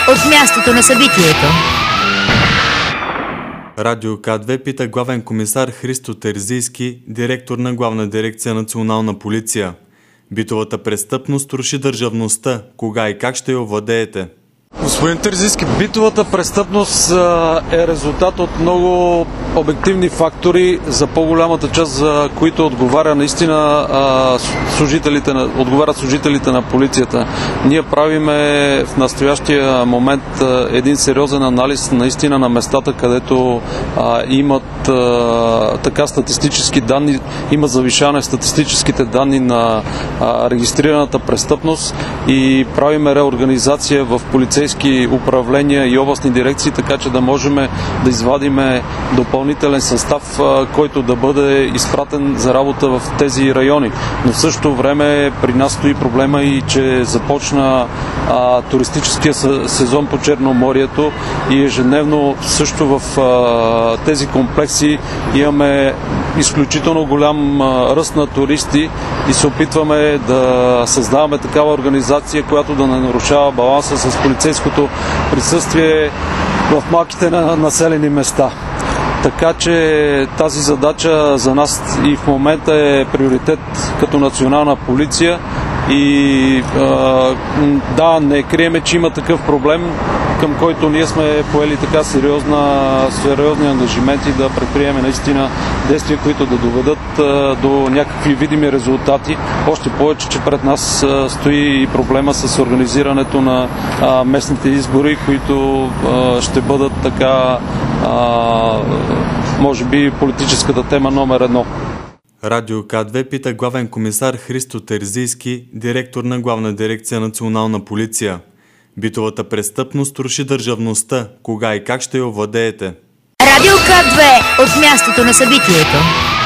от мястото на събитието. Радио К2 пита главен комисар Христо Терзийски, директор на Главна дирекция Национална полиция. Битовата престъпност руши държавността. Кога и как ще я овладеете? Господин Терзийски, битовата престъпност е резултат от много обективни фактори, за по-голямата част за които отговарят наистина служителите на полицията. Ние правиме в настоящия момент един сериозен анализ наистина на местата, където имат така статистически данни, има завишаване в статистическите данни на регистрираната престъпност и правиме реорганизация в полицейски управления и областни дирекции, така че да можем да извадиме допълнителен състав, който да бъде изпратен за работа в тези райони. Но в същото време при нас стои проблема и че започна туристическия сезон по Черноморието и ежедневно също в тези комплекси имаме изключително голям ръст на туристи и се опитваме да създаваме такава организация, която да не нарушава баланса с полицейското присъствие в малките населени места. Така че тази задача за нас и в момента е приоритет като национална полиция и да, не криеме, че има такъв проблем, към който ние сме поели така сериозни ангажименти да предприеме наистина действия, които да доведат до някакви видими резултати. Още повече, че пред нас стои и проблема с организирането на местните избори, които ще бъдат така може би политическата тема номер 1. Радио К2 пита главен комисар Христо Терзийски, директор на Главна дирекция Национална полиция. Битовата престъпност руши държавността. Кога и как ще я овладеете? Радио К2 от мястото на събитието.